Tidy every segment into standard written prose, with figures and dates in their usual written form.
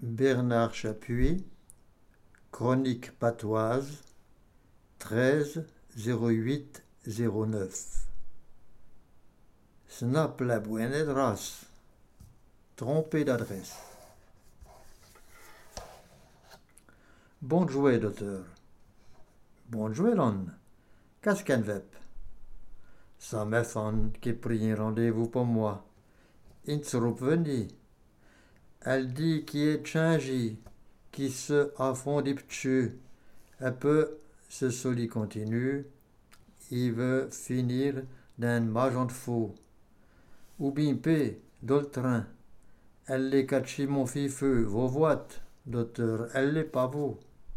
Bernard Chapuis, Chronique patoise, 13 08 09. Snap la buena race, trompé d'adresse. Bon jouet, docteur. Bon jouet, l'on. Qu'est-ce qu'un vep? Ça me fan qui pris un rendez-vous pour moi. Il se venu. Elle dit qu'il est changé, qui se affondit dessus. Un peu, ce soli continue. Il veut finir d'un majon de fou. Ou bien paix, dans le train. Elle les catché mon feu, vos voites, docteur, elle l'est pas vous.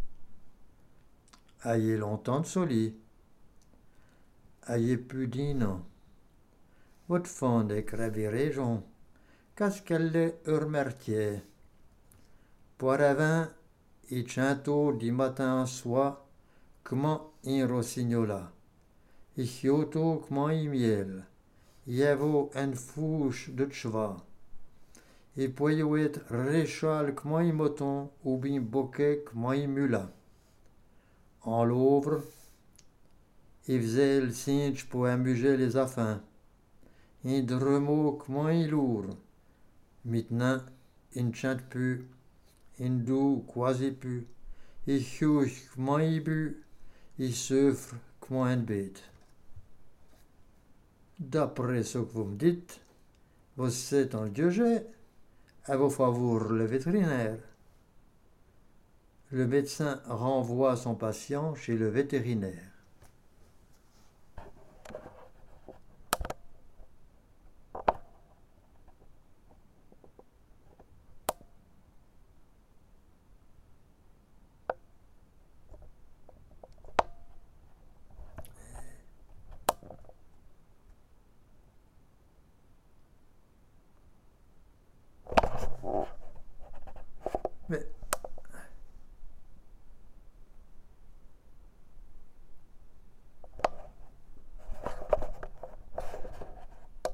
Ayez longtemps de soli. Ayez plus d'un an. Votre fond est crevé région. Qu'est-ce qu'elle est remerciée? Pour avant, il chanto du matin au soir, comment un rossignola. Il chioto comment un miel. Il y avait une fouche de cheval. Et puis il être réchal comme un mouton ou bien bouquet comme un mulat. En l'ouvre, il faisait le singe pour amuser les affins. Un drumeau comme un lourd. Maintenant, il ne chante plus, il doux quasi plus. Il chouche comme un but, il souffre comme un bête. D'après ce que vous me dites, vous êtes en diogène. À vos favours le vétérinaire. Le médecin renvoie son patient chez le vétérinaire. Mais